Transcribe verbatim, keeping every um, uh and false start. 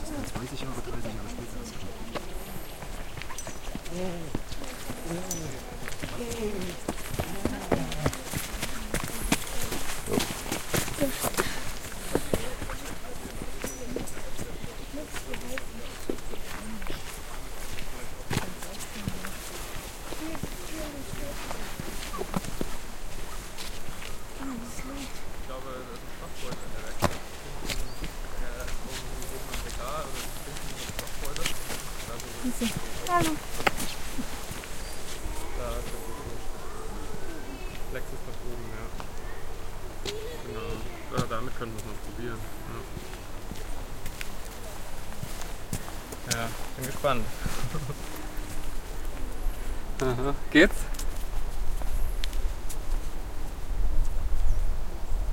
zwanzig Jahre, dreißig Jahre später ist. Ich glaube, das ist ein Stoffbeutel in der Werkstatt. Äh, oben oben im Regal oder hinten im Stoffbeutel. Da so Hallo. Da ist das so Plexus nach oben, ja. Genau. Ja, damit können wir es noch probieren. Ja, ja, bin gespannt. Aha. Geht's?